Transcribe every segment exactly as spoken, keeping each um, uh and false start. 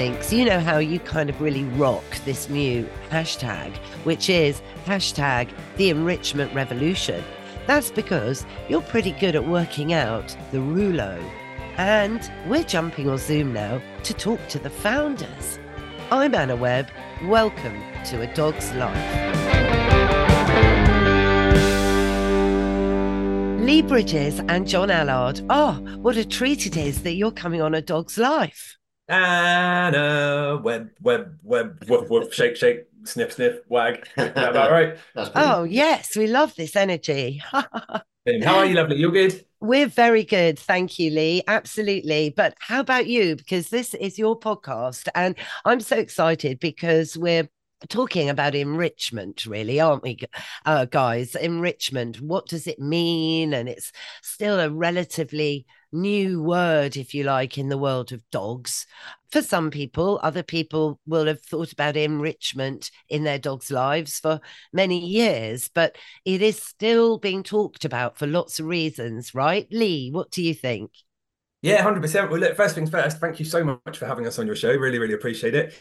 Binks, you know how you kind of really rock this new hashtag, which is hashtag the enrichment revolution. That's because you're pretty good at working out the rouleau. And we're jumping on Zoom now to talk to the founders. I'm Anna Webb. Welcome to A Dog's Life. Lee Bridges and John Allard. Oh, what a treat it is that you're coming on A Dog's Life. Anna Webb, Webb, Webb, woof, woof, shake, shake, sniff, sniff, wag. Is that about right? That's oh, yes, we love this energy. How are you, lovely? You're good? We're very good. Thank you, Lee. Absolutely. But how about you? Because this is your podcast. And I'm so excited because we're talking about enrichment, really, aren't we, uh, guys? Enrichment. What does it mean? And it's still a relatively new word, if you like, in the world of dogs. For some people, other people will have thought about enrichment in their dogs' lives for many years, but it is still being talked about for lots of reasons, right? Lee, what do you think? Yeah, one hundred percent. Well, look, first things first, thank you so much for having us on your show. Really, really appreciate it.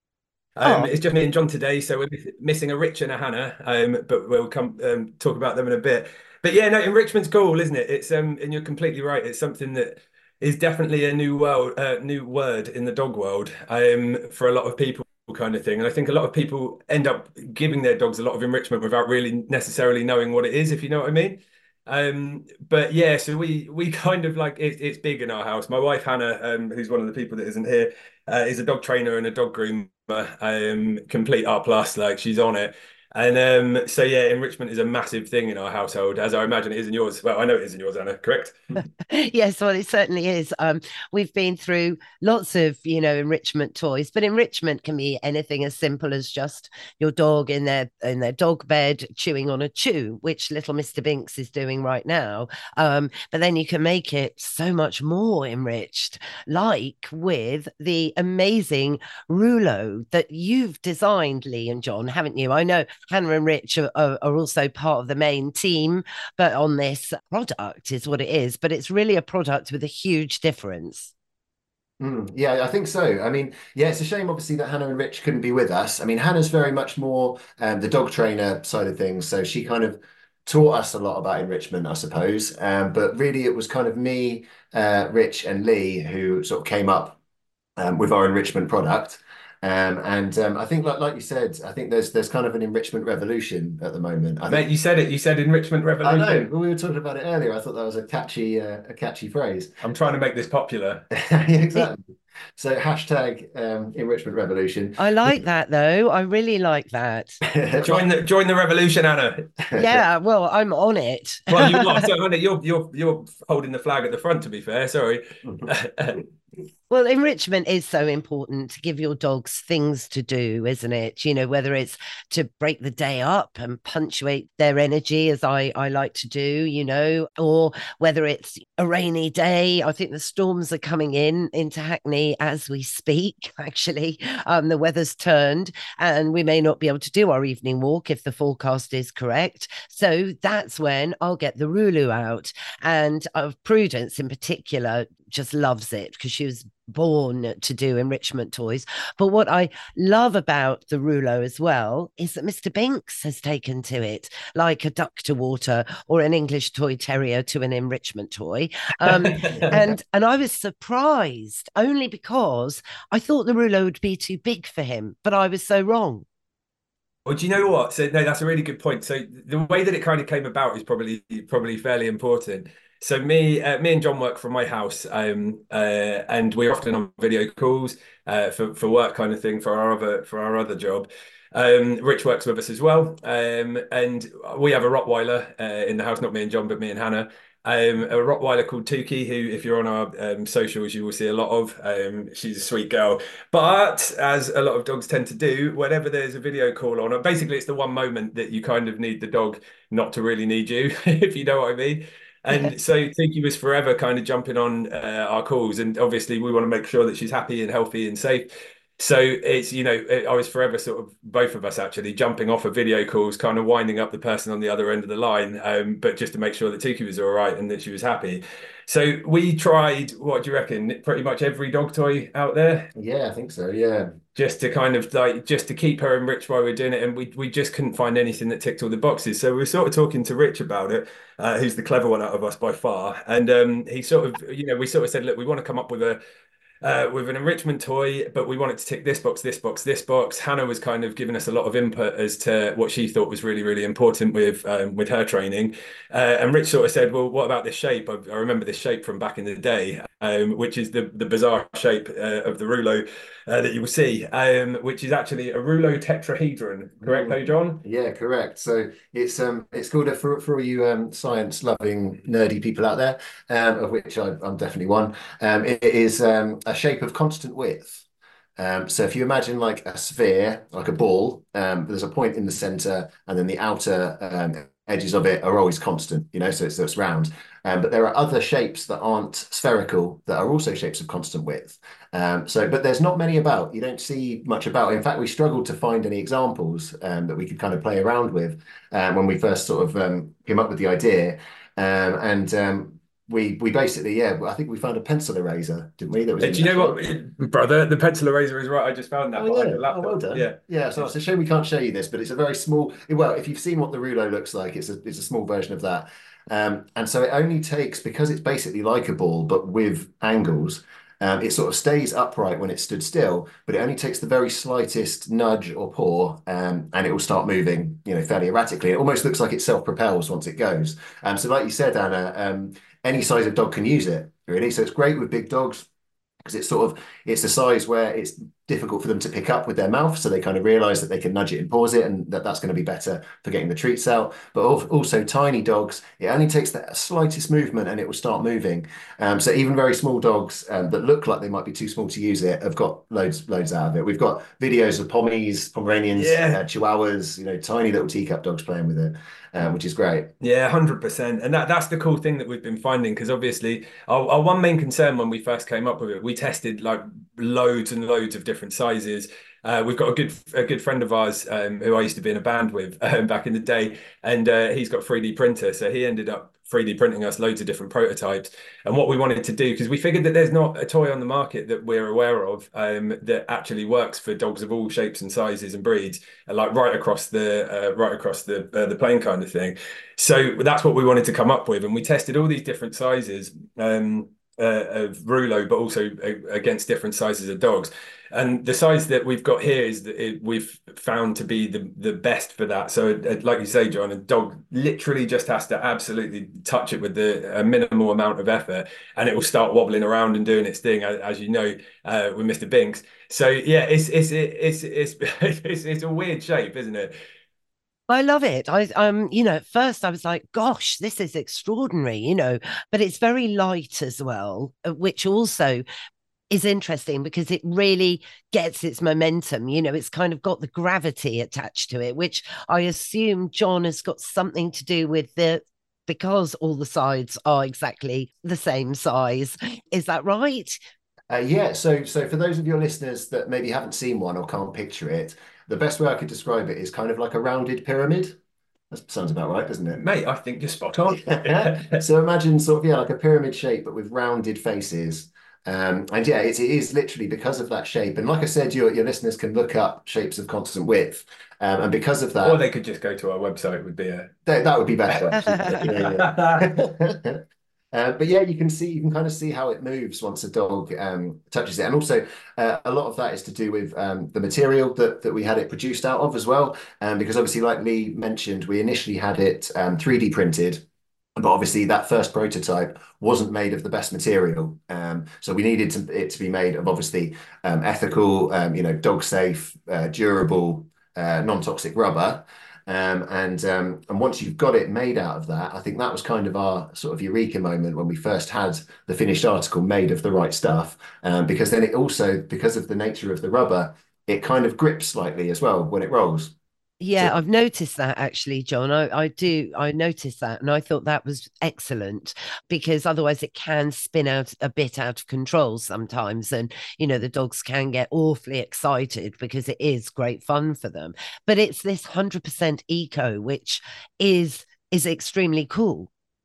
Um, oh. It's just me and John today, so we're missing a Rich and a Hannah, um, but we'll come um, talk about them in a bit. But yeah, no, enrichment's cool, isn't it? It's um, and you're completely right. It's something that is definitely a new world, uh, new word in the dog world, um, for a lot of people, kind of thing. And I think a lot of people end up giving their dogs a lot of enrichment without really necessarily knowing what it is, if you know what I mean. Um, but yeah, so we we kind of like it, it's big in our house. My wife Hannah, um, who's one of the people that isn't here, uh, is a dog trainer and a dog groomer, um, complete R plus, like she's on it. And um, so, yeah, enrichment is a massive thing in our household, as I imagine it is in yours. Well, I know it is in yours, Anna, correct? Yes, well, it certainly is. Um, we've been through lots of, you know, enrichment toys, but enrichment can be anything as simple as just your dog in their in their dog bed chewing on a chew, which little Mister Binks is doing right now. Um, but then you can make it so much more enriched, like with the amazing rouleau that you've designed, Lee and John, haven't you? I know Hannah and Rich are, are, are also part of the main team, but on this product is what it is. But it's really a product with a huge difference. Mm, yeah, I think so. I mean, yeah, it's a shame, obviously, that Hannah and Rich couldn't be with us. I mean, Hannah's very much more um, the dog trainer side of things. So she kind of taught us a lot about enrichment, I suppose. Um, but really, it was kind of me, uh, Rich, and Lee who sort of came up um, with our enrichment product. Um, and um, I think, like, like you said, I think there's there's kind of an enrichment revolution at the moment. I Mate, think, you said it. You said enrichment revolution. I know. Well, we were talking about it earlier. I thought that was a catchy, uh, a catchy phrase. I'm trying to make this popular. Yeah, exactly. So hashtag um, enrichment revolution. I like that, though. I really like that. join the join the revolution, Anna. Yeah, well, I'm on it. Well, you are. So, Anna, you're you're you're holding the flag at the front. To be fair, sorry. Well, enrichment is so important to give your dogs things to do, isn't it? You know, whether it's to break the day up and punctuate their energy, as I, I like to do, you know, or whether it's a rainy day. I think the storms are coming in into Hackney as we speak, actually. Um, the weather's turned and we may not be able to do our evening walk if the forecast is correct. So that's when I'll get the rouleau out. And uh, Prudence in particular just loves it because she was born to do enrichment toys. But what I love about the rouleau as well is that Mister Binks has taken to it like a duck to water or an English toy terrier to an enrichment toy. Um, and, and I was surprised only because I thought the rouleau would be too big for him, but I was so wrong. Well, do you know what? So no, that's a really good point. So the way that it kind of came about is probably probably fairly important. So me, uh, me and John work from my house, um, uh, and we're often on video calls uh, for for work kind of thing for our other for our other job. Um, Rich works with us as well, um, and we have a Rottweiler uh, in the house, not me and John, but me and Hannah. Um, a Rottweiler called Tuki, who, if you're on our um, socials, you will see a lot of. Um, she's a sweet girl, but as a lot of dogs tend to do, whenever there's a video call on, basically it's the one moment that you kind of need the dog not to really need you, if you know what I mean. And so Tuki was forever kind of jumping on uh, our calls. And obviously we want to make sure that she's happy and healthy and safe. So it's, you know, I was forever sort of, both of us actually, jumping off of video calls, kind of winding up the person on the other end of the line, um, but just to make sure that Tuki was all right and that she was happy. So we tried, what do you reckon? Pretty much every dog toy out there, Yeah, I think so. Yeah. just to kind of like just to keep her enriched while we are doing it, and we we just couldn't find anything that ticked all the boxes. So we were sort of talking to Rich about it, uh, who's the clever one out of us by far, and um, he sort of, you know, we sort of said, look, we want to come up with a uh, with an enrichment toy, but we wanted to tick this box, this box, this box. Hannah was kind of giving us a lot of input as to what she thought was really, really important with um, with her training. Uh, and Rich sort of said, well, what about this shape? I, I remember this shape from back in the day, um, which is the, the bizarre shape uh, of the rouleau uh, that you will see, um, which is actually a rouleau tetrahedron. Correct, though, John? Yeah, correct. So it's um it's called a, for for all you um science loving nerdy people out there, um, of which I, I'm definitely one. Um, it is um a shape of constant width. Um, so if you imagine like a sphere, like a ball, um, there's a point in the center, and then the outer um, edges of it are always constant, you know, so it's, so it's round. Um, but there are other shapes that aren't spherical that are also shapes of constant width. Um, so, but there's not many about. You don't see much about. In fact, we struggled to find any examples um, that we could kind of play around with um, when we first sort of um, came up with the idea. Um, and um, we we basically, yeah, I think we found a pencil eraser, didn't we? That was Uh, in Do you know there. what, brother? The pencil eraser is right. I just found that Oh behind yeah. the Oh, well laptop. done. Yeah. Yeah. So it's a shame we can't show you this, but it's a very small. Well, if you've seen what the rouleau looks like, it's a it's a small version of that. Um, and so it only takes, because it's basically like a ball but with angles. Um, it sort of stays upright when it's stood still, but it only takes the very slightest nudge or paw, um, and it will start moving, you know, fairly erratically. It almost looks like it self-propels once it goes. Um, so, like you said, Anna, um, any size of dog can use it, really. So it's great with big dogs because it's sort of it's a size where it's difficult for them to pick up with their mouth, so they kind of realize that they can nudge it and pause it, and that that's going to be better for getting the treats out. But also tiny dogs, it only takes the slightest movement and it will start moving. Um, so even very small dogs um, that look like they might be too small to use it have got loads loads out of it. We've got videos of Pommies, Pomeranians, uh, Yeah. Chihuahuas, you know, tiny little teacup dogs playing with it, um, which is great. Yeah, one hundred percent. And that that's the cool thing that we've been finding, because obviously our, our one main concern when we first came up with it, we tested like loads and loads of different sizes. Uh, we've got a good a good friend of ours um, who I used to be in a band with um, back in the day, and uh, he's got three D printer, so he ended up three D printing us loads of different prototypes. And what we wanted to do, because we figured that there's not a toy on the market that we're aware of um, that actually works for dogs of all shapes and sizes and breeds, uh, like right across the uh, right across the uh, the plane kind of thing. So that's what we wanted to come up with, and we tested all these different sizes um, uh, of rouleau, but also uh, against different sizes of dogs. And the size that we've got here is that it, we've found to be the the best for that. So, uh, like you say, John, a dog literally just has to absolutely touch it with the a minimal amount of effort, and it will start wobbling around and doing its thing, as, as you know, uh, with Mister Binks. So, yeah, it's it's it's it's it's it's a weird shape, isn't it? I love it. I um, you know, at first I was like, gosh, this is extraordinary, you know, but it's very light as well, uh, which also is interesting because it really gets its momentum. You know, it's kind of got the gravity attached to it, which I assume, John, has got something to do with the because all the sides are exactly the same size. Is that right? Uh, yeah, so so for those of your listeners that maybe haven't seen one or can't picture it, the best way I could describe it is kind of like a rounded pyramid. That sounds about right, doesn't it? Mate, I think you're spot on. So imagine sort of, yeah, like a pyramid shape, but with rounded faces. Um, and yeah, it, it is literally because of that shape. And like I said, your, your listeners can look up shapes of constant width. Um, and because of Or that, they could just go to our website, would be a that, that would be better, actually. Yeah, yeah. Uh, but yeah, you can see, you can kind of see how it moves once a dog um, touches it. And also, uh, a lot of that is to do with um, the material that, that we had it produced out of as well. Um, because obviously, like Lee mentioned, we initially had it um, three D printed. But obviously, that first prototype wasn't made of the best material. Um, so we needed to, it to be made of obviously um, ethical, um, you know, dog safe, uh, durable, uh, non-toxic rubber. Um, and um, and once you've got it made out of that, I think that was kind of our sort of eureka moment when we first had the finished article made of the right stuff. Um, because then it also, because of the nature of the rubber, it kind of grips slightly as well when it rolls. So Yeah, I've noticed that actually, John. I, I do. I noticed that. And I thought that was excellent because otherwise it can spin out a bit out of control sometimes. And, you know, the dogs can get awfully excited because it is great fun for them. But it's this one hundred percent eco, which is is extremely cool.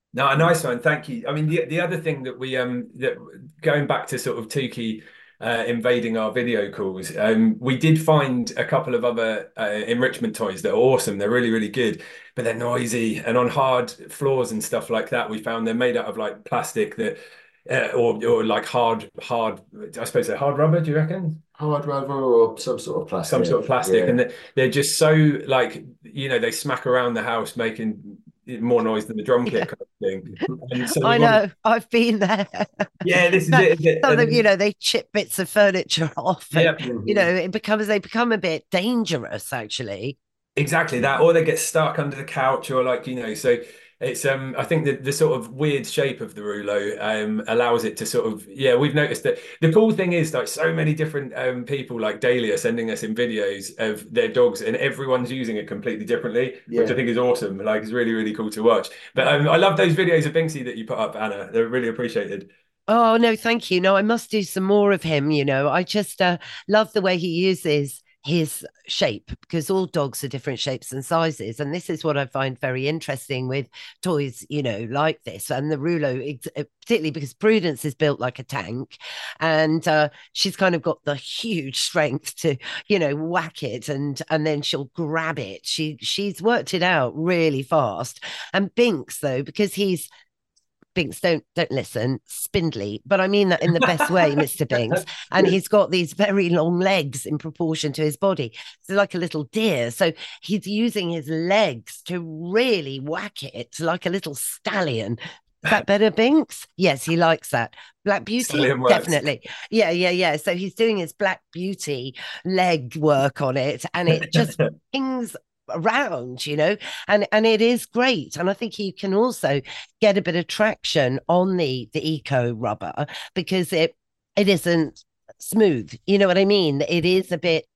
No, nice one. Thank you. I mean, the the other thing that we um that going back to sort of Tukey uh, invading our video calls, um, we did find a couple of other uh, enrichment toys that are awesome. They're really, really good, but they're noisy. And on hard floors and stuff like that, we found they're made out of like plastic that uh, or or like hard hard. I suppose they're hard rubber. Do you reckon? Hard rubber or some sort of Some sort plastic. of plastic, Yeah. and they're, they're just so like you know they smack around the house making more noise than the drum Yeah, kit kind of thing. And so we I wanted, know. I've been there. yeah, this is Some it, isn't it? of And them, you then, know, they chip bits of furniture off, and yeah, you know, Mhm. it becomes they become a bit dangerous, actually. exactly that. Or they get stuck under the couch, or like you know. So it's um, I think the the sort of weird shape of the rouleau um allows it to sort of yeah. We've noticed that the cool thing is like so many different um people like Daily are sending us in videos of their dogs, and everyone's using it completely differently, which I Yeah. think is awesome. Like it's really really cool to watch. But um, I love those videos of Binksy that you put up, Anna. They're really appreciated. Oh no, thank you. No, I must do some more of him. You know, I just uh, love the way he uses his shape because all dogs are different shapes and sizes, and this is what I find very interesting with toys. You know, like this and the Rouleau, ex- uh, particularly because Prudence is built like a tank, and uh, she's kind of got the huge strength to, you know, whack it and and then she'll grab it. She she's worked it out really fast. And Binks though, because he's Binks, don't don't listen, spindly, but I mean that in the best way, Mister Binks. And he's got these very long legs in proportion to his body. So like a little deer. So he's using his legs to really whack it like a little stallion. Is that better, Binks? Yes, he likes that. Black Beauty? Stallion works. Definitely. Yeah, yeah, yeah. So he's doing his Black Beauty leg work on it, and it just pings around, you know, and and it is great. And I think you can also get a bit of traction on the the eco rubber because it it isn't smooth. You know what I mean? It is a bit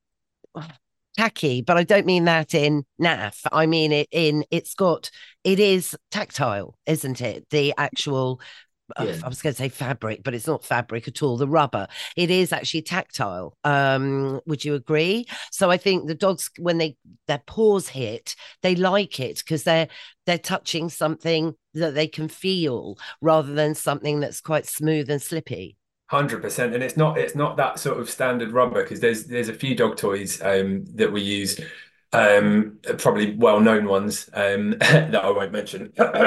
tacky, but I don't mean that in naff. I mean it in it's got it is tactile, isn't it? The actual uh, Yeah. I was going to say fabric, but it's not fabric at all. The rubber, it is actually tactile. Um, would you agree? So I think the dogs, when they their paws hit, they like it because they're they're touching something that they can feel rather than something that's quite smooth and slippy. Hundred percent, and it's not it's not that sort of standard rubber because there's there's a few dog toys um, that we use, um, probably well-known ones um, that I won't mention,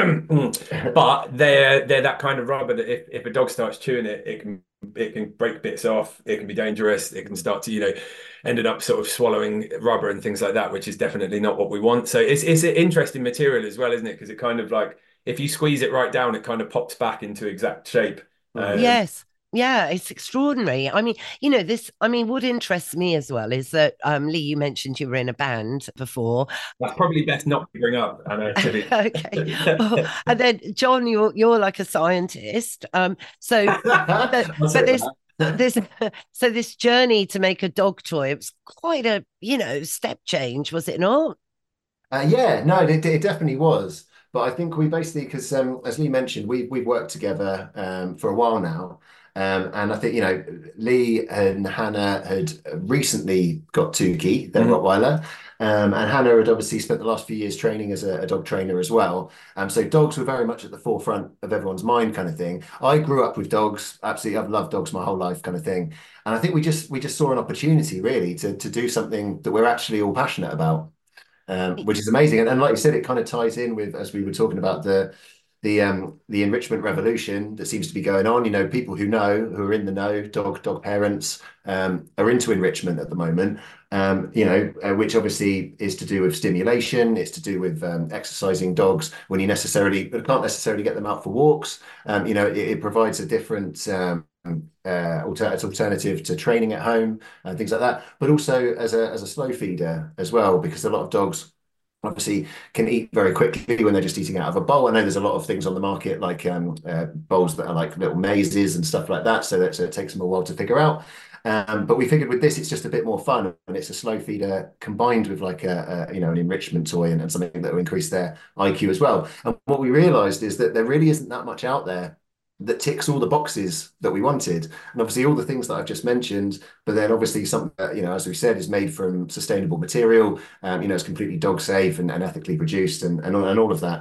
but they're they're that kind of rubber that if, if a dog starts chewing it, it can it can break bits off, it can be dangerous, it can start to you know ended up sort of swallowing rubber and things like that, which is definitely not what we want. So it's it's an interesting material as well, isn't it? Because it kind of like if you squeeze it right down, it kind of pops back into exact shape. Mhm. Um, Yes. Yeah, it's extraordinary. I mean, you know, this, I mean, what interests me as well is that, um, Lee, you mentioned you were in a band before. That's probably best not to bring up, Anna, to Okay. Well, be. and then John, you're you're like a scientist. Um, so but I'll but take this that. this so this journey to make a dog toy, it was quite a, you know, step change, was it not? Uh, yeah, no, it, it definitely was. But I think we basically, because um, as Lee mentioned, we we've worked together um, for a while now, um, and I think you know Lee and Hannah had recently got Tukey, their Mhm. Rottweiler, um, and Hannah had obviously spent the last few years training as a, a dog trainer as well. Um, so dogs were very much at the forefront of everyone's mind, kind of thing. I grew up with dogs, absolutely. I've loved dogs my whole life, kind of thing. And I think we just we just saw an opportunity really to to do something that we're actually all passionate about um, which is amazing. And, and like you said, it kind of ties in with, as we were talking about, the the um the enrichment revolution that seems to be going on. You know, people who know, who are in the know, dog dog parents um, are into enrichment at the moment. Um, you know, uh, which obviously is to do with stimulation. It's to do with um, exercising dogs when you necessarily can't necessarily get them out for walks. Um, you know, it, it provides a different um, uh, alter alternative to training at home and things like that, but also as a as a slow feeder as well, because a lot of dogs obviously can eat very quickly when they're just eating out of a bowl. I know there's a lot of things on the market like um, uh, bowls that are like little mazes and stuff like that, so that so it takes them a while to figure out. Um, but we figured with this, it's just a bit more fun, and it's a slow feeder combined with like a, a you know an enrichment toy and, and something that will increase their I Q as well. And what we realised is that there really isn't that much out there that ticks all the boxes that we wanted, and obviously all the things that I've just mentioned. But then obviously something that, you know, as we said, is made from sustainable material. Um, you know, it's completely dog safe and, and ethically produced, and, and and all of that.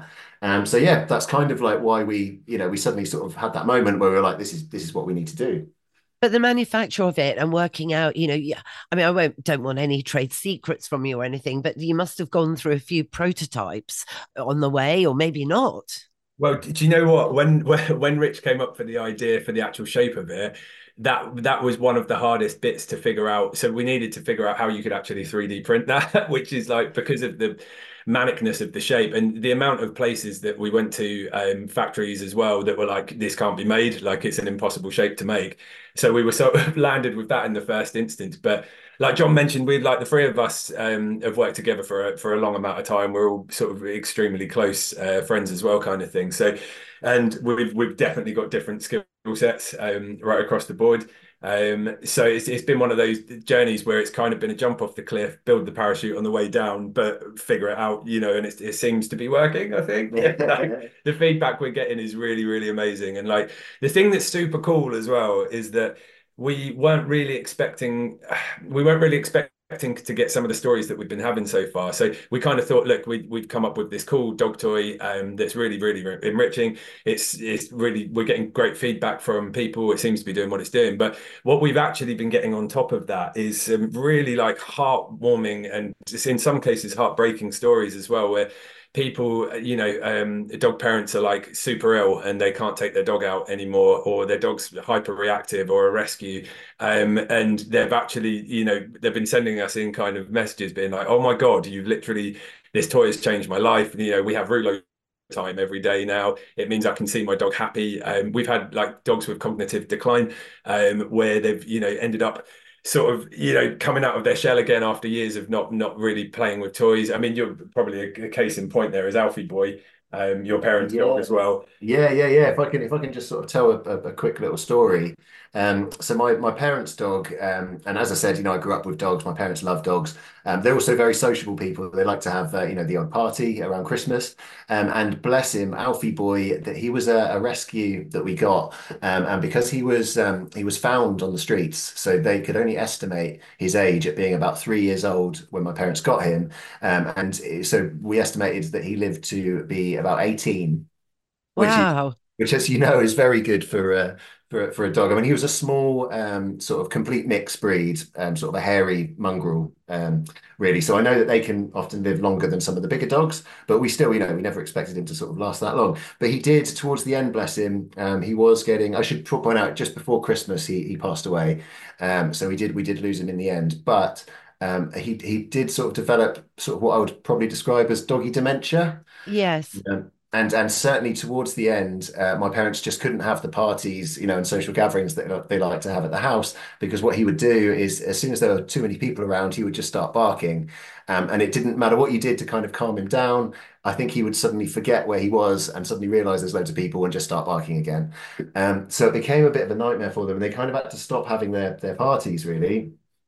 Um, so yeah, that's kind of like why we, you know, we suddenly sort of had that moment where we were like, this is this is what we need to do. But the manufacture of it and working out, you know, yeah, I mean, I won't don't want any trade secrets from you or anything, but you must have gone through a few prototypes on the way, or maybe not. Well, do you know what? When when when Rich came up for the idea for the actual shape of it, that that was one of the hardest bits to figure out. So we needed to figure out how you could actually three D print that, which is like because of the manicness of the shape and the amount of places that we went to, um, factories as well, that were like, this can't be made, like it's an impossible shape to make. So we were sort of landed with that in the first instance. But like John mentioned, we like the three of us um, have worked together for a, for a long amount of time. We're all sort of extremely close uh, friends as well, kind of thing. So, and we've we've definitely got different skill sets um, right across the board. Um, so it's it's been one of those journeys where it's kind of been a jump off the cliff, build the parachute on the way down, but figure it out, you know, and it, it seems to be working, I think. Like, the feedback we're getting is really, really amazing. And like the thing that's super cool as well is that we weren't really expecting, we weren't really expecting to get some of the stories that we've been having so far. So we kind of thought, look, we, we've come up with this cool dog toy um, that's really, really enriching. It's it's really, we're getting great feedback from people. It seems to be doing what it's doing. But what we've actually been getting on top of that is some really like heartwarming and in some cases heartbreaking stories as well, where people, you know, um, dog parents are like super ill and they can't take their dog out anymore, or their dog's hyper reactive or a rescue. Um, and they've actually, you know, they've been sending us in kind of messages being like, oh my God, you've literally, this toy has changed my life. You know, we have Rulo time every day now. It means I can see my dog happy. Um, we've had like dogs with cognitive decline, um, where they've, you know, ended up sort of, you know, coming out of their shell again after years of not not really playing with toys. I mean, you're probably a, a case in point there is Alfie Boy, um, your parents' dog Yeah. as well. Yeah, yeah, yeah. If I can, if I can just sort of tell a, a, a quick little story. Um, so my my parents' dog, um, and as I said, you know, I grew up with dogs. My parents love dogs. Um, they're also very sociable people. They like to have, uh, you know, the odd party around Christmas. Um, and bless him, Alfie Boy, that he was a, a rescue that we got, um, and because he was um, he was found on the streets, so they could only estimate his age at being about three years old when my parents got him. Um, and so we estimated that he lived to be about eighteen, which is Wow. which, as you know, is very good for uh, for for a dog. I mean, he was a small, um, sort of complete mixed breed, um, sort of a hairy mongrel, um, really. So I know that they can often live longer than some of the bigger dogs, but we still, you know, we never expected him to sort of last that long. But he did towards the end, bless him. Um, he was getting. I should point out, just before Christmas, he he passed away. Um, so we did we did lose him in the end, but. Um, he he did sort of develop sort of what I would probably describe as doggy dementia. Yes. Um, and and certainly towards the end, uh, my parents just couldn't have the parties, you know, and social gatherings that they like to have at the house, because what he would do is, as soon as there were too many people around, he would just start barking, um, and it didn't matter what you did to kind of calm him down. I think he would suddenly forget where he was and suddenly realize there's loads of people and just start barking again. Um, so it became a bit of a nightmare for them, and they kind of had to stop having their their parties really.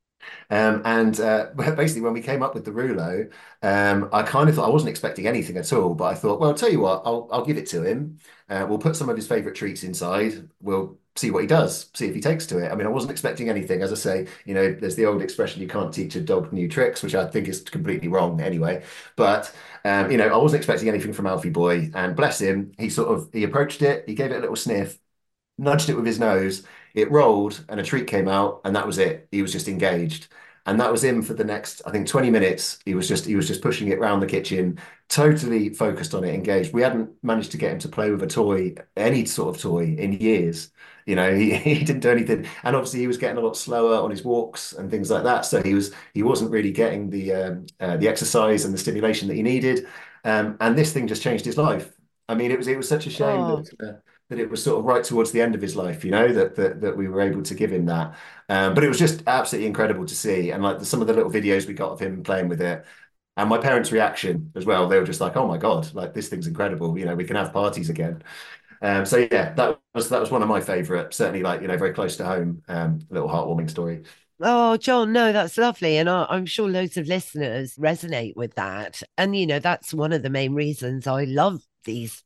Um, and uh, basically, when we came up with the Rulo, um, I kind of thought I wasn't expecting anything at all, but I thought, well, I'll tell you what, I'll I'll give it to him. Uh, we'll put some of his favorite treats inside. We'll see what he does, see if he takes to it. I mean, I wasn't expecting anything. As I say, you know, there's the old expression, you can't teach a dog new tricks, which I think is completely wrong anyway. But um, you know, I wasn't expecting anything from Alfie Boy, and bless him, he sort of he approached it, he gave it a little sniff, nudged it with his nose, it rolled, and a treat came out, and that was it. He was just engaged. And that was him for the next, I think, twenty minutes. He was just he was just pushing it around the kitchen, totally focused on it, engaged. We hadn't managed to get him to play with a toy, any sort of toy, in years. You know, he, he didn't do anything. And obviously he was getting a lot slower on his walks and things like that. So he was he wasn't really getting the um, uh, the exercise and the stimulation that he needed. Um, and this thing just changed his life. I mean, it was it was such a shame Oh, that uh, that it was sort of right towards the end of his life, you know, that that that we were able to give him that. Um, but it was just absolutely incredible to see, and like the, some of the little videos we got of him playing with it, and my parents' reaction as well. They were just like, "Oh my God, like this thing's incredible! You know, we can have parties again." Um, so yeah, that was that was one of my favorite. Certainly, like you know, very close to home. Um, little heartwarming story. oh, John, no, that's lovely. And I, I'm sure loads of listeners resonate with that. And, you know, that's one of the main reasons I love these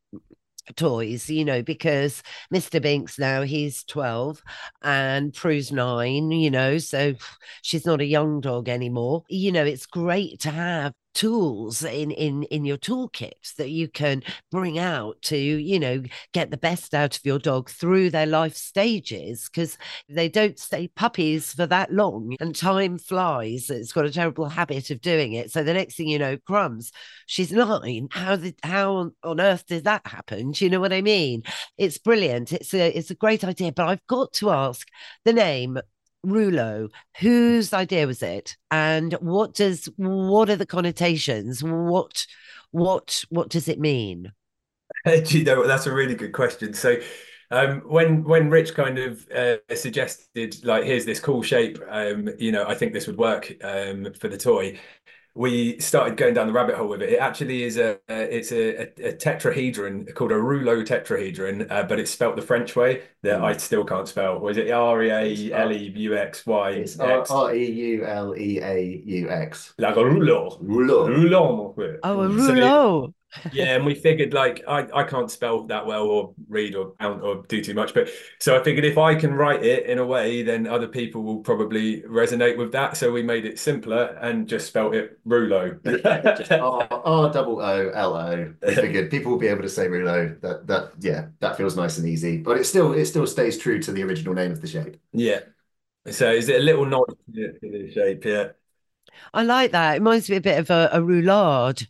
toys, you know, because mister Binks now he's twelve and Prue's nine, you know, so she's not a young dog anymore. You know, it's great to have tools in in in your toolkit that you can bring out to, you know, get the best out of your dog through their life stages, because they don't stay puppies for that long and time flies. It's got a terrible habit of doing it. So the next thing you know, crumbs, she's nine. How did how on earth did that happen? Do you know what I mean? It's brilliant. It's a it's a great idea. But I've got to ask, the name Rulo, whose idea was it? And what does what are the connotations? What what what does it mean? Do you know what? That's a really good question. So, um, when when Rich kind of uh, suggested, like, here's this cool shape, um, you know, I think this would work um, for the toy. We started going down the rabbit hole with it. It actually is a, it's a, a, a tetrahedron called a rouleau tetrahedron, uh, but it's spelt the French way that I still can't spell. Was it R E A L E U X Y X? It's R E U L E A U X. Like a rouleau. Rouleau. Rouleau. Oh, a So, rouleau. yeah, and we figured, like, I, I can't spell that well or read or count or do too much, but so I figured if I can write it in a way, then other people will probably resonate with that. So we made it simpler and just spelt it Rouleau. R double O L O. We figured people will be able to say Rouleau. That that yeah, that feels nice and easy. But it still it still stays true to the original name of the shape. Yeah. So is it a little nod to the shape? Yeah. I like that. It reminds me a bit of a, a roulade.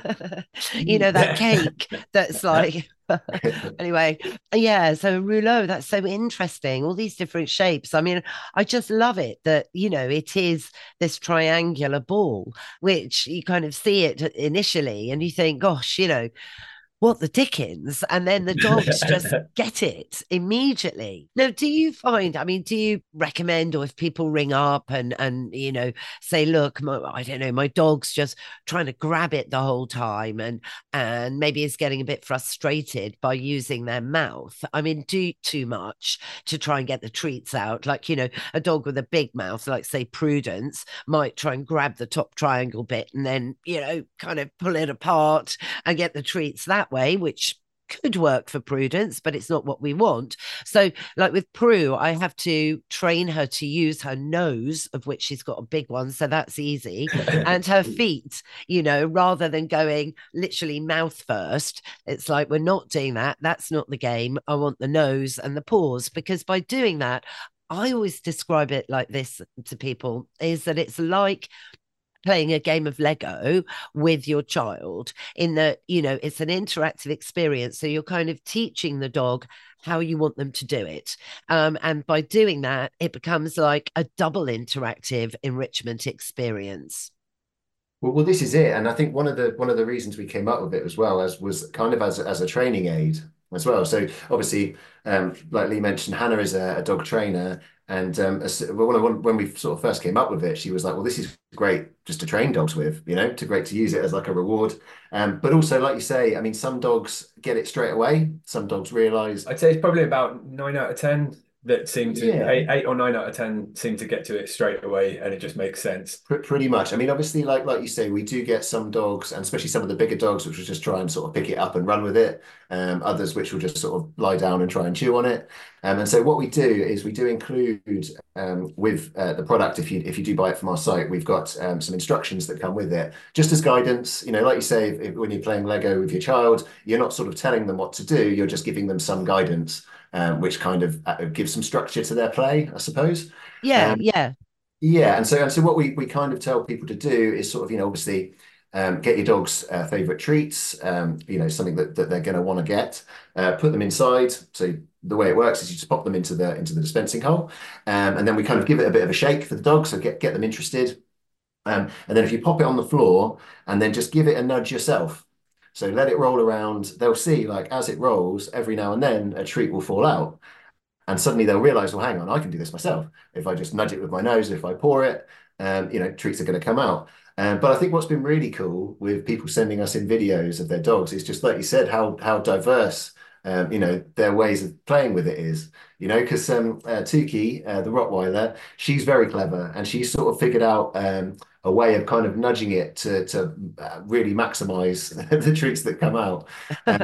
You know, that cake that's like anyway, yeah. So rouleau, that's so interesting. All these different shapes. I mean, I just love it that, you know, it is this triangular ball, which you kind of see it initially and you think, gosh, you know, what the dickens? And then the dogs just get it immediately. Now, do you find, I mean, do you recommend, or if people ring up and, and you know, say, look, my, I don't know, my dog's just trying to grab it the whole time and, and maybe is getting a bit frustrated by using their mouth. I mean, do too much to try and get the treats out. Like, you know, a dog with a big mouth, like say Prudence, might try and grab the top triangle bit and then, you know, kind of pull it apart and get the treats that way, which could work for Prudence, but it's not what we want. So, like with Prue, I have to train her to use her nose, of which she's got a big one, so that's easy, and her feet, you know, rather than going literally mouth first. It's like, we're not doing that. That's not the game. I want the nose and the paws, because by doing that, I always describe it like this to people, is that it's like playing a game of Lego with your child, in that, you know, it's an interactive experience. So you're kind of teaching the dog how you want them to do it. Um, and by doing that, it becomes like a double interactive enrichment experience. Well, well, this is it, and I think one of the one of the reasons we came up with it as well as was kind of as as a training aid as well. So obviously, um, like Lee mentioned, Hannah is a, a dog trainer, and um, as, when, when we sort of first came up with it, she was like, "Well, this is great just to train dogs with, you know, to great to use it as like a reward." Um, but also, like you say, I mean, some dogs get it straight away. Some dogs realize. I'd say it's probably about nine out of ten that seem to Yeah. eight, eight or nine out of ten seem to get to it straight away, and it just makes sense. Pretty much. I mean, obviously, like like you say, we do get some dogs, and especially some of the bigger dogs, which will just try and sort of pick it up and run with it. Um, others which will just sort of lie down and try and chew on it. Um, and so what we do is we do include um, with uh, the product, if you if you do buy it from our site, we've got um, some instructions that come with it, just as guidance. You know, like you say, if, if, when you're playing Lego with your child, you're not sort of telling them what to do, you're just giving them some guidance. Um, which kind of uh, gives some structure to their play, I suppose. Yeah, Um, yeah. yeah, and so and so what we we kind of tell people to do is sort of, you know, obviously um, get your dog's uh, favorite treats, um, you know, something that, that they're going to want to get, uh, put them inside. So the way it works is you just pop them into the into the dispensing hole, um, and then we kind of give it a bit of a shake for the dog, so get get them interested. Um, and then if you pop it on the floor and then just give it a nudge yourself. So let it roll around. They'll see, like, as it rolls, every now and then a treat will fall out. And suddenly they'll realize, well, hang on, I can do this myself. If I just nudge it with my nose, if I pour it, um, you know, treats are going to come out. Um, but I think what's been really cool with people sending us in videos of their dogs is just, like you said, how how diverse, um, you know, their ways of playing with it is. You know, because um, uh, Tuki, uh, the Rottweiler, she's very clever, and she's sort of figured out um, a way of kind of nudging it to to uh, really maximize the treats that come out. Um,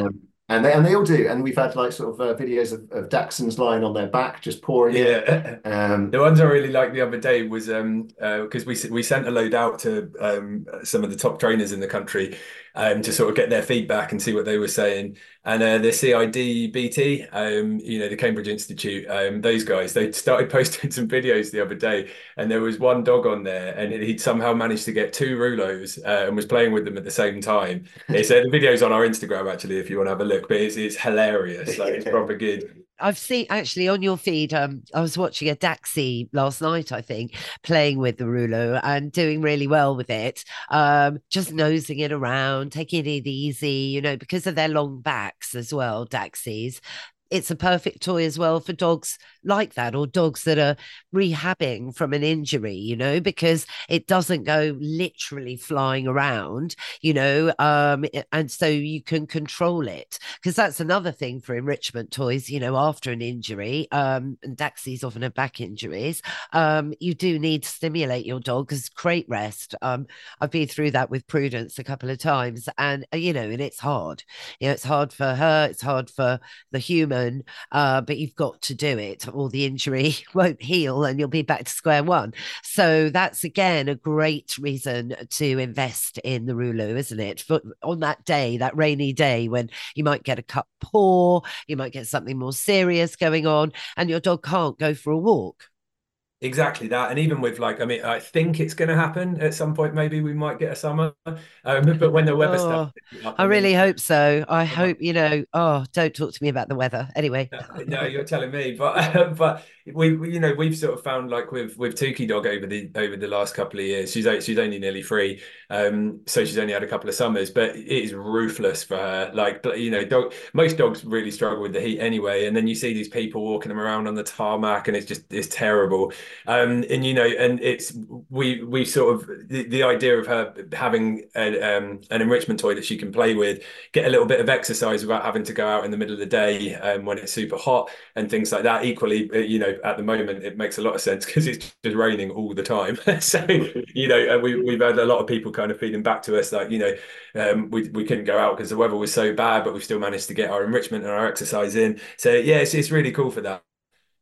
And they and they all do. And we've had like sort of uh, videos of, of Dachshunds lying on their back, just pouring Yeah. it. Um, The ones I really liked the other day was um uh because we we sent a load out to um some of the top trainers in the country um to sort of get their feedback and see what they were saying. And uh, the C I D B T, um, you know, the Cambridge Institute, um, those guys, they started posting some videos the other day, and there was one dog on there, and he'd somehow managed to get two Rulos uh, and was playing with them at the same time. It's uh, the video's on our Instagram actually, if you want to have a look. But it's it's hilarious, like it's proper good. I've seen actually on your feed. Um, I was watching a Daxi last night, I think, playing with the Rulo and doing really well with it. Um, just nosing it around, taking it easy, you know, because of their long backs as well, Daxies. It's a perfect toy as well for dogs like that, or dogs that are rehabbing from an injury, you know, because it doesn't go literally flying around, you know, um, and so you can control it. Because that's another thing for enrichment toys, you know, after an injury, um, and Daxies often have back injuries, um, you do need to stimulate your dog because crate rest. Um, I've been through that with Prudence a couple of times, and, uh, you know, and it's hard. You know, it's hard for her, it's hard for the human, uh, but you've got to do it or the injury won't heal and you'll be back to square one. So that's again a great reason to invest in the Rulu, isn't it? For, on that day, that rainy day when you might get a cut paw, you might get something more serious going on, and your dog can't go for a walk. Exactly that. And even with like, I mean, I think it's going to happen at some point. Maybe we might get a summer. Um, but when the weather starts Oh, picking up, I I mean, really hope so. I I might hope, you know, oh, don't talk to me about the weather. Anyway. no, no, you're telling me, but but we, we you know we've sort of found like with with Tukey dog over the over the last couple of years, she's o- she's only nearly three, um, so she's only had a couple of summers, but it is ruthless for her. Like but, you know, dog most dogs really struggle with the heat anyway, and then you see these people walking them around on the tarmac, and it's just it's terrible. Um, and you know, and it's we we sort of the, the idea of her having a, um, an enrichment toy that she can play with, get a little bit of exercise without having to go out in the middle of the day um, when it's super hot and things like that. Equally, uh, you know, at the moment it makes a lot of sense because it's just raining all the time. So, you know, and we we've had a lot of people kind of feeding back to us like, you know, um, we we couldn't go out because the weather was so bad, but we still managed to get our enrichment and our exercise in. So yeah, it's it's really cool for that.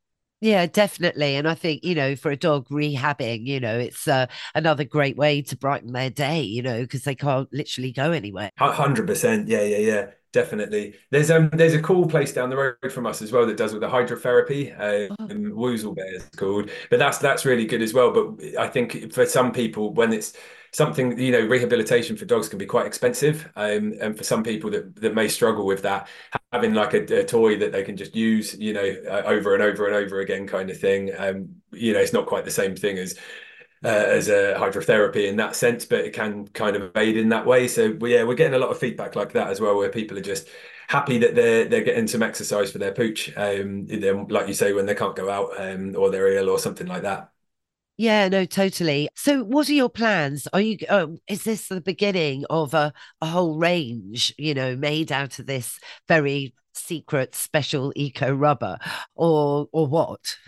Yeah, definitely. And I think, you know, for a dog rehabbing, you know, it's uh, another great way to brighten their day, you know, because they can't literally go anywhere. one hundred percent. Yeah, yeah, yeah. Definitely. There's um there's a cool place down the road from us as well that does with the hydrotherapy. Oh, Um, Woozle Bear is called, but that's that's really good as well. But I think for some people, when it's something, you know, rehabilitation for dogs can be quite expensive. Um, and for some people that that may struggle with that, having like a, a toy that they can just use, you know, uh, over and over and over again, kind of thing. Um, you know, it's not quite the same thing as uh, as a hydrotherapy in that sense, but it can kind of aid in that way. So we, yeah, we're getting a lot of feedback like that as well, where people are just happy that they're they're getting some exercise for their pooch. Um, then, like you say, when they can't go out um, or they're ill or something like that. yeah, no, totally. So, what are your plans? Are you, um, is this the beginning of a, a whole range, you know, made out of this very secret special eco rubber, or or what?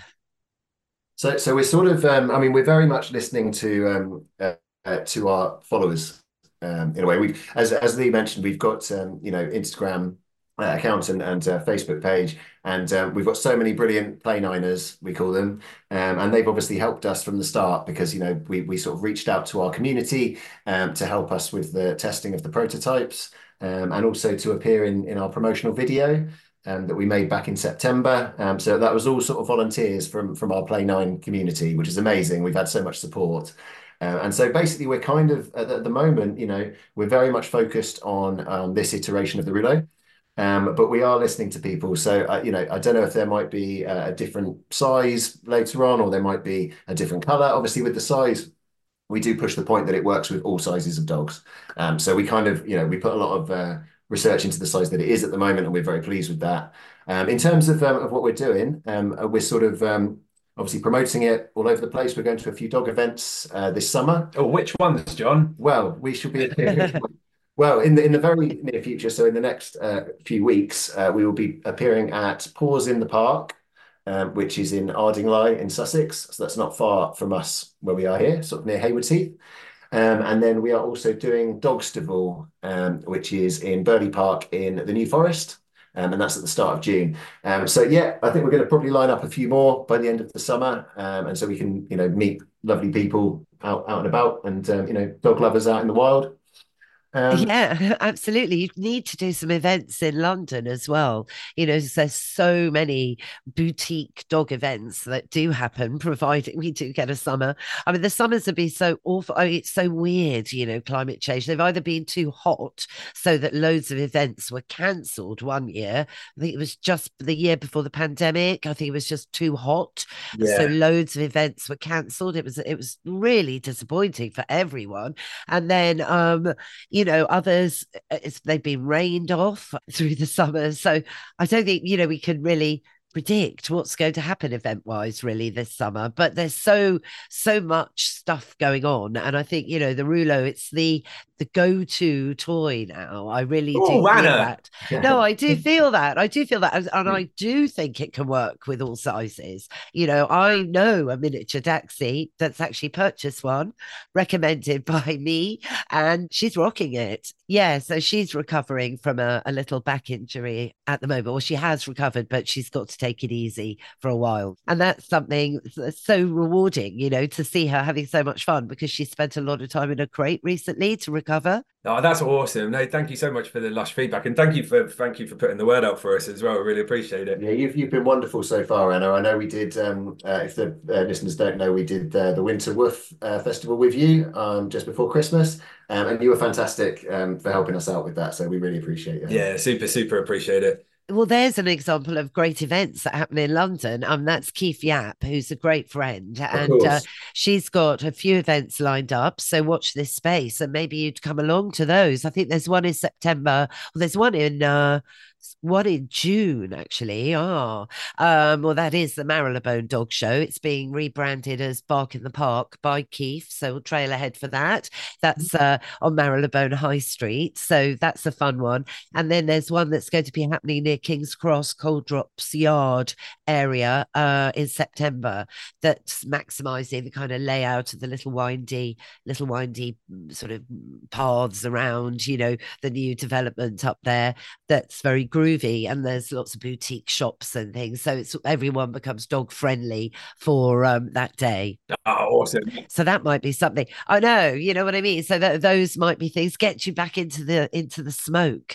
So, so we're sort of, um, I mean, we're very much listening to um, uh, uh, to our followers um, in a way. We, as as Lee mentioned, we've got um, you know Instagram uh, account and and uh, Facebook page, and um, we've got so many brilliant play niners, we call them, um, and they've obviously helped us from the start because you know we we sort of reached out to our community um, to help us with the testing of the prototypes, um, and also to appear in in our promotional video um, that we made back in September. Um, so that was all sort of volunteers from from our Play Nine community, which is amazing. We've had so much support. Uh, and so basically, we're kind of at the, at the moment, you know, we're very much focused on um, this iteration of the Rulo. Um, but we are listening to people. So, uh, you know, I don't know if there might be a, a different size later on, or there might be a different color. Obviously, with the size, we do push the point that it works with all sizes of dogs. Um, so we kind of, you know, we put a lot of uh, research into the size that it is at the moment, and we're very pleased with that. Um, in terms of, um, of what we're doing, um, uh, we're sort of um, obviously promoting it all over the place. We're going to a few dog events uh, this summer. Oh, which ones, John? Well, we should be well in the in the very near future. So in the next uh, few weeks, uh, we will be appearing at Paws in the Park, um, which is in Ardingly in Sussex. So that's not far from us where we are here, sort of near Haywards Heath. Um, and then we are also doing Dogstaval, um, which is in Burley Park in the New Forest. um, and that's at the start of June. Um, so yeah, I think we're going to probably line up a few more by the end of the summer, um, and so we can, you know, meet lovely people out out and about, and um, you know, dog lovers out in the wild. Um, Yeah, absolutely. You need to do some events in London as well. You know, there's so many boutique dog events that do happen, providing we do get a summer. I mean, the summers have been so awful. I mean, it's so weird, you know, climate change. They've either been too hot so that loads of events were cancelled one year. I think it was just the year before the pandemic. I think it was just too hot. So Yeah. loads of events were cancelled. It was it was really disappointing for everyone. And then um you know, others, it's, they've been rained off through the summer. So I don't think, you know, we can really predict what's going to happen event wise really this summer, but there's so so much stuff going on, and I think, you know, the Rulo, it's the the go-to toy now. I really do Oh, feel Anna. that. No, I do feel that. I do feel that, and I do think it can work with all sizes. You know, I know a miniature Daxi that's actually purchased one, recommended by me, and she's rocking it. Yeah, so she's recovering from a, a little back injury at the moment. Well, she has recovered, but she's got to take it easy for a while. And that's something that's so rewarding, you know, to see her having so much fun, because she spent a lot of time in a crate recently to recover. Oh, that's awesome. No, thank you so much for the lush feedback, and thank you for thank you for putting the word out for us as well. I really appreciate it. Yeah, you've you've been wonderful so far, Anna. I know we did. Um, uh, if the uh, listeners don't know, we did uh, the Winter Woof uh, Festival with you um, just before Christmas, um, and you were fantastic um, for helping us out with that. So we really appreciate it. Yeah, super, super appreciate it. Well, there's an example of great events that happen in London. Um, that's Keith Yap, who's a great friend, Of and uh, course. she's got a few events lined up. So watch this space, and maybe you'd come along to those. I think there's one in September. Well, there's one in uh, one in June, actually. Oh, um, well, that is the Marylebone Dog Show. It's being rebranded as Bark in the Park by Keith, so we'll trail ahead for that. That's uh, on Marylebone High Street, so that's a fun one. And then there's one that's going to be happening near King's Cross, Cold Drops Yard area uh, in September. That's maximising the kind of layout of the little windy, little windy sort of paths around, you know, the new development up there. That's very groovy, and there's lots of boutique shops and things. So it's everyone becomes dog friendly for um, that day. Oh, awesome. So that might be something. I know, you know what I mean. So that those might be things get you back into the into the smoke.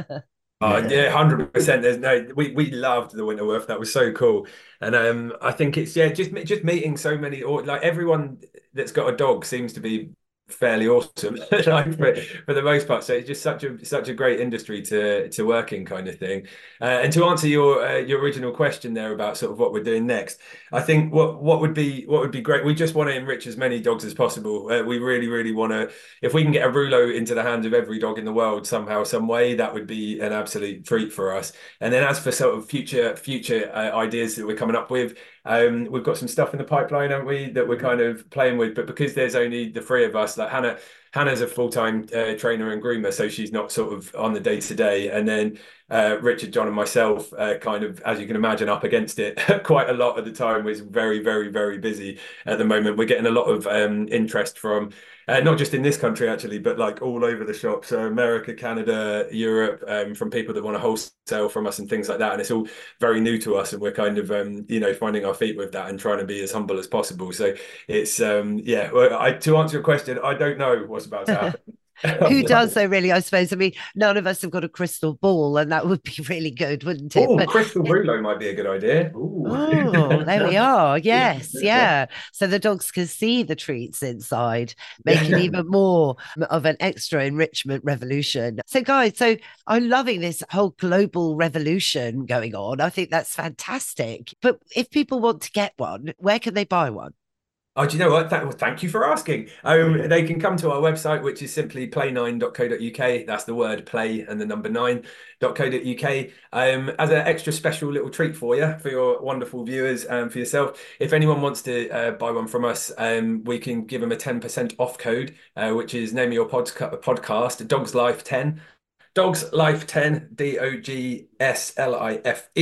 Oh, Yeah. yeah, one hundred percent. There's no, we we loved the Winterworth. That was so cool. And um, I think it's, yeah, just just meeting so many, or like everyone that's got a dog seems to be fairly awesome, like for, for the most part. So it's just such a such a great industry to to work in, kind of thing. Uh, and to answer your uh, your original question there about sort of what we're doing next, I think what what would be what would be great. We just want to enrich as many dogs as possible. Uh, we really really want to. If we can get a Rulo into the hands of every dog in the world somehow, some way, that would be an absolute treat for us. And then as for sort of future future uh, ideas that we're coming up with, um, we've got some stuff in the pipeline, haven't we, that we're kind of playing with. But because there's only the three of us, like Hannah, Hannah's a full-time uh, trainer and groomer, so she's not sort of on the day-to-day. And then uh, Richard, John, and myself, uh, kind of, as you can imagine, up against it quite a lot at the time. We're very, very, very busy at the moment. We're getting a lot of um, interest from uh, not just in this country actually, but like all over the shop. So America, Canada, Europe, um, from people that want to wholesale from us and things like that. And it's all very new to us, and we're kind of um, you know, finding our feet with that and trying to be as humble as possible. So it's um, yeah. Well, I, to answer your question, I don't know what's about to happen. Who does though, really? I suppose. I mean, none of us have got a crystal ball, and that would be really good, wouldn't it? Oh, But Crystal Rulo might be a good idea. Ooh. oh, there we are. Yes, Yeah. yeah. So the dogs can see the treats inside, make it even more of an extra enrichment revolution. So, guys, so I'm loving this whole global revolution going on. I think that's fantastic. But if people want to get one, where can they buy one? Oh, do you know what? That, well, thank you for asking. Um, they can come to our website, which is simply play nine dot co dot U K. That's the word play and the number nine dot co dot U K. Um, as an extra special little treat for you, for your wonderful viewers and for yourself, if anyone wants to uh, buy one from us, um, we can give them a ten percent off code, uh, which is name of your pod podcast, Dogs Life ten. Dogs Life ten, D O G S L I F E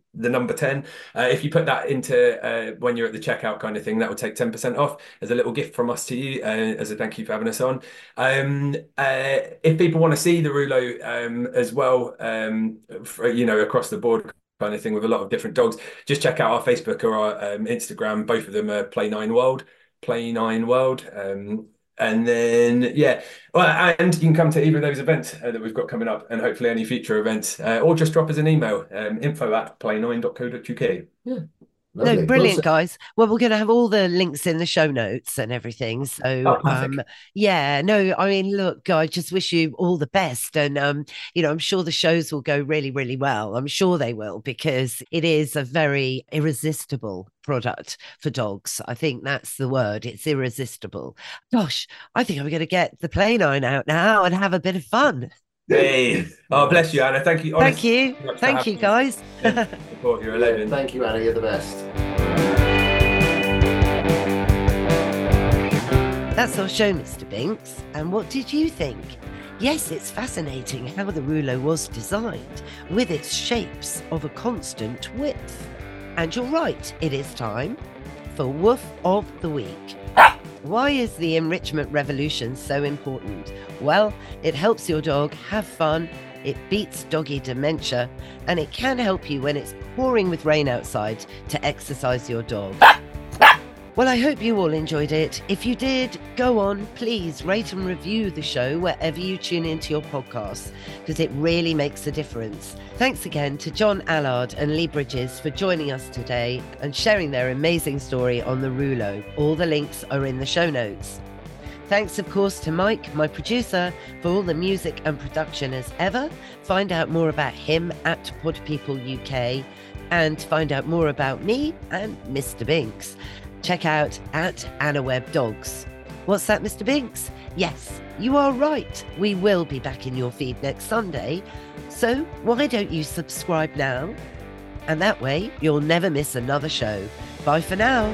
the number ten. Uh, if you put that into uh, when you're at the checkout kind of thing, that will take ten percent off as a little gift from us to you, uh, as a thank you for having us on. Um, uh, if people want to see the Rouleau um, as well, um, for, you know, across the board kind of thing with a lot of different dogs, just check out our Facebook or our um, Instagram. Both of them are Play Nine World, Play Nine World. Um, And then, yeah, well, and you can come to either of those events uh, that we've got coming up, and hopefully any future events, uh, or just drop us an email, um, info at play nine dot co dot uk. Yeah. Lovely. No, brilliant, well, so guys. Well, we're going to have all the links in the show notes and everything. So, oh, um, yeah, no, I mean, look, I just wish you all the best. And, um, you know, I'm sure the shows will go really, really well. I'm sure they will, because it is a very irresistible product for dogs. I think that's the word. It's irresistible. Gosh, I think I'm going to get the Play Nine out now and have a bit of fun. Hey, oh, bless you, Anna. Thank you. Honestly, thank you. Thank you, guys. Yeah, you're a legend. Yeah, thank you, Anna. You're the best. That's our show, Mister Binks. And what did you think? Yes, it's fascinating how the Rouleau was designed, with its shapes of a constant width. And you're right, it is time for Woof of the Week. Why is the enrichment revolution so important? Well, it helps your dog have fun, it beats doggy dementia, and it can help you when it's pouring with rain outside to exercise your dog. Well, I hope you all enjoyed it. If you did, go on, please rate and review the show wherever you tune into your podcasts, because it really makes a difference. Thanks again to John Allard and Lee Bridges for joining us today and sharing their amazing story on the Rouleau. All the links are in the show notes. Thanks, of course, to Mike, my producer, for all the music and production as ever. Find out more about him at Pod People U K, and find out more about me and Mister Binks. Check out at Anna Webb Dogs. What's that, Mister Binks? Yes, you are right. We will be back in your feed next Sunday. So why don't you subscribe now? And that way you'll never miss another show. Bye for now.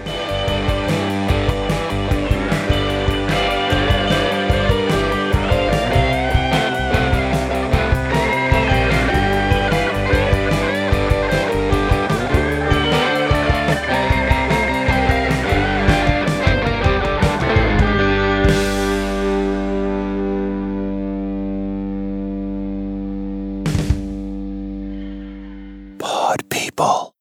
Pod People.